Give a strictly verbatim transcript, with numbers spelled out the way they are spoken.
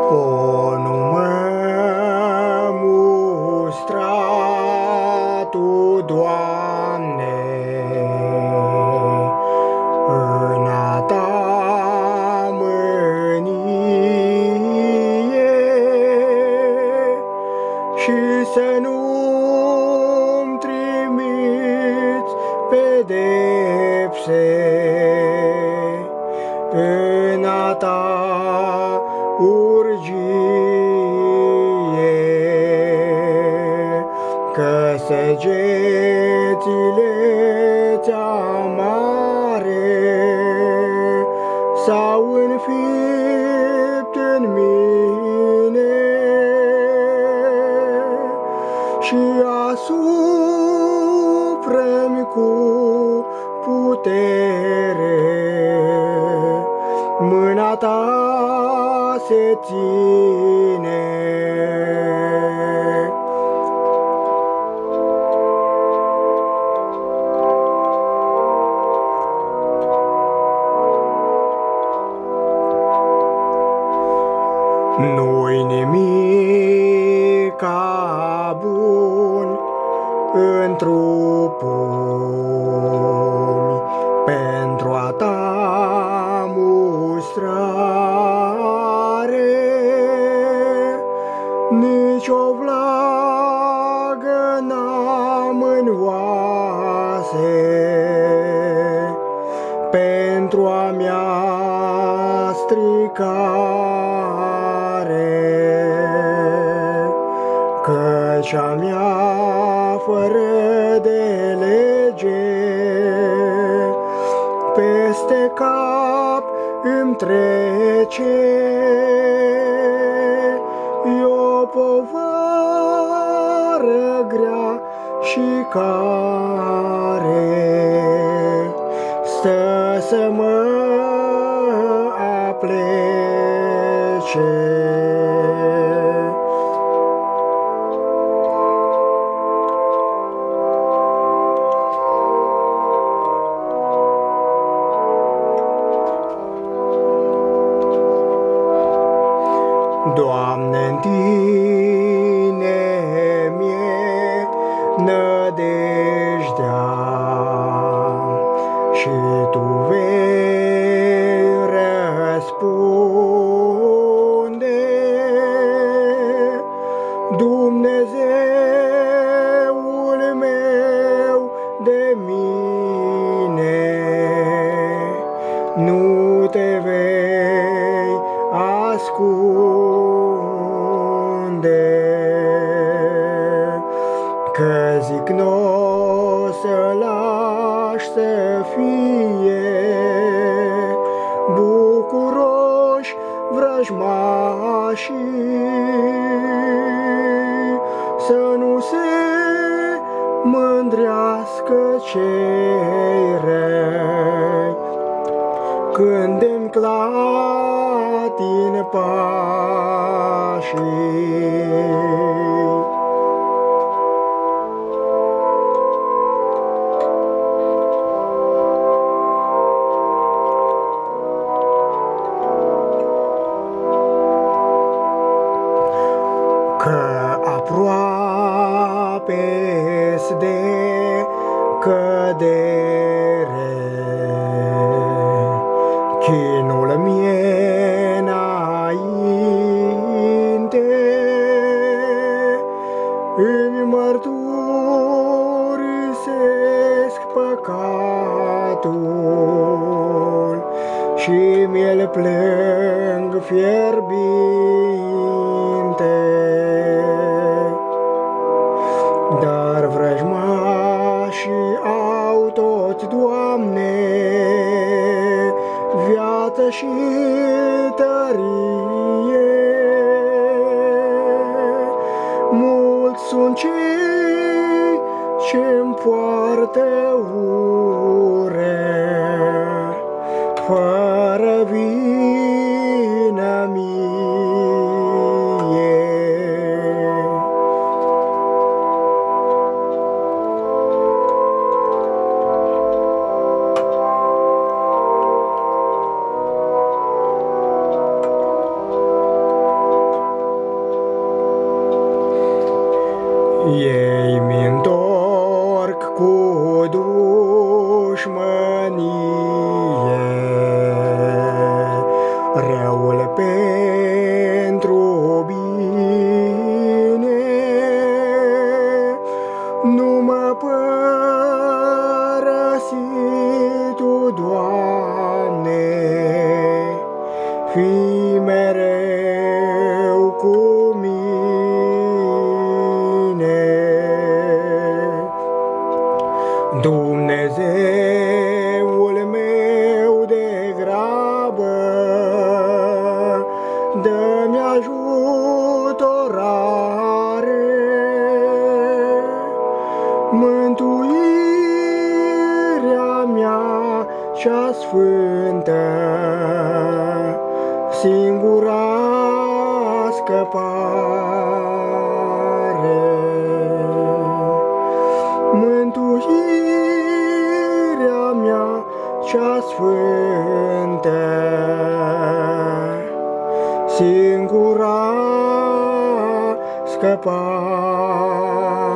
O, nu mă mustra Tu, Doamne, în a Ta mânie și să nu-mi trimiți pedepse în a Ta urgie, că săgețile ți-amare s-au înfipt în mine și asupra-mi cu putere mâna Ta se ține. Nu-i nimica bun în trupul pentru a Ta mustrare, nici o vlagă n-am în oase pentru a mea stricare, căci a mea fără de lege peste cap îmi trece, e o povară grea și care stă să mă aplece. Doamne, în Tine mi-e nădejdea și Tu vei răspunde. Dumnezeul meu de mine, nu Te vei ascunde, că zic n-o să lași să fie bucuroși vrăjmașii, să nu se mândrească cei răi când îmi clatin pașii. Că aproape-s de cădere, chinul mie înainte, îmi mărturisesc păcatul și mi-l plâng fierbinte. Dar vrăjmașii au toți, Doamne, viață și tărie. Mulți sunt cei ce-mi poartă ură, fără vină mie. Ei mi-ntorc cu dușmănie răul pentru bine. Nu mă părăsi Tu, Doamne, fii mereu cu mine. Dumnezeul meu de grabă, dă-mi ajutorare, mântuirea mea cea sfântă, singura scăpare. Mântuirea mea cea sfântă, singura scăpare.